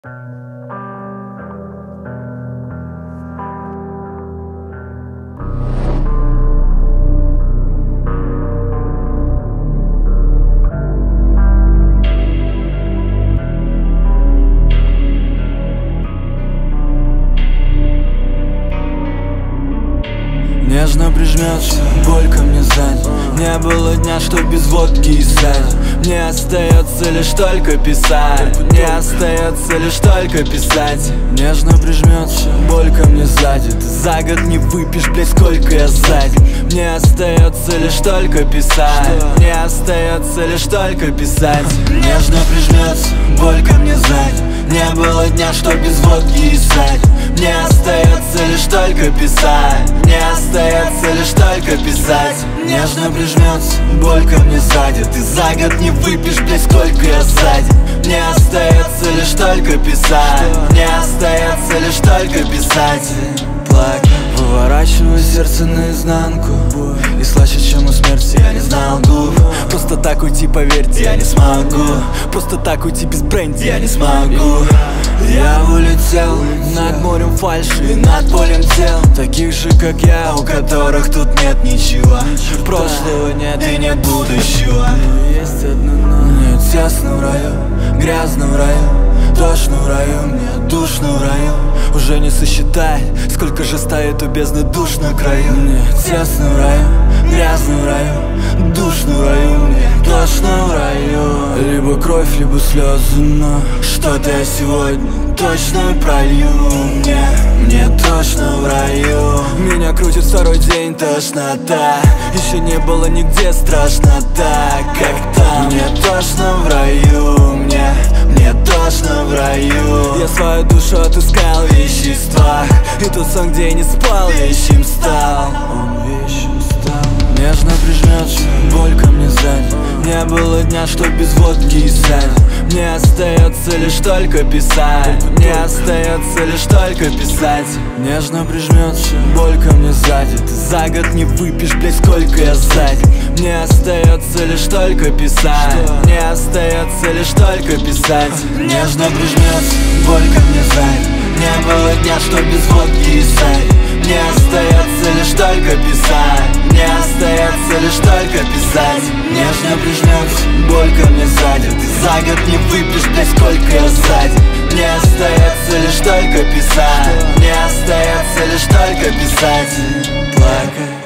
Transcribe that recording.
Нежно прижмешь, боль ко мне сзади. Не было дня, что без водки и сзади. Мне остается лишь только писать. Мне остается лишь только писать. Нежно прижмешь, боль ко мне сзади. Ты за год не выпьешь, блядь, сколько я сзади. Мне остается лишь только писать. Мне остается лишь только писать. Нежно прижмешь, боль ко мне сзади. Не было дня, что без водки и сзади. Мне остается лишь только писать. Мне остается лишь только писать. Нежно прижмется, боль ко мне сзади. Ты за год не выпьешь, блядь, сколько я сзади. Мне остается лишь только писать. Мне остается лишь только писать. Плакать, выворачиваю сердце наизнанку. И слаще, чем у смерти, я не знал губ. Просто так уйти, поверьте, я не смогу. Просто так уйти без бренди, я не смогу. Я улетел над морем фальши, над полем тел таких же, как я, у которых тут нет ничего. Прошлого нет и нет будущего. Есть одно но. Мне тесно в раю, грязно в раю, тошно в раю, мне душно в раю. Уже не сосчитать, сколько же стоит у бездны душ на краю. Мне тесно в раю, грязно в раю, душно в раю, мне тошно в раю. Либо кровь, либо слезы, но что-то я сегодня точно пролью. Мне тошно в раю. Меня крутит второй день тошнота. Еще не было нигде страшно так, как там. Мне тошно в раю, мне тошно в раю. Я свою душу отыскал в веществах. И тот сон, где я не спал, вещим стал. Он вещим стал. Нежно прижмешь, боль ко мне сзади. Не было дня, что без водки и сзади. Мне остается лишь только писать. Мне остается лишь только писать. Нежно прижмешь, боль ко мне сзади. Ты за год не выпьешь, блядь, сколько я сзади. Мне остается лишь только писать. Мне остается лишь только писать. Нежно прижмешь, боль ко мне сзади. Не было дня, что без водки и сзади. Мне остается лишь только писать. Мне остается лишь только писать. Нежно прижмешь, боль ко мне сзади. Ты за год не выпьешь, блядь, сколько я сзади. Мне остается лишь только писать. Мне остается лишь только писать. Плакать.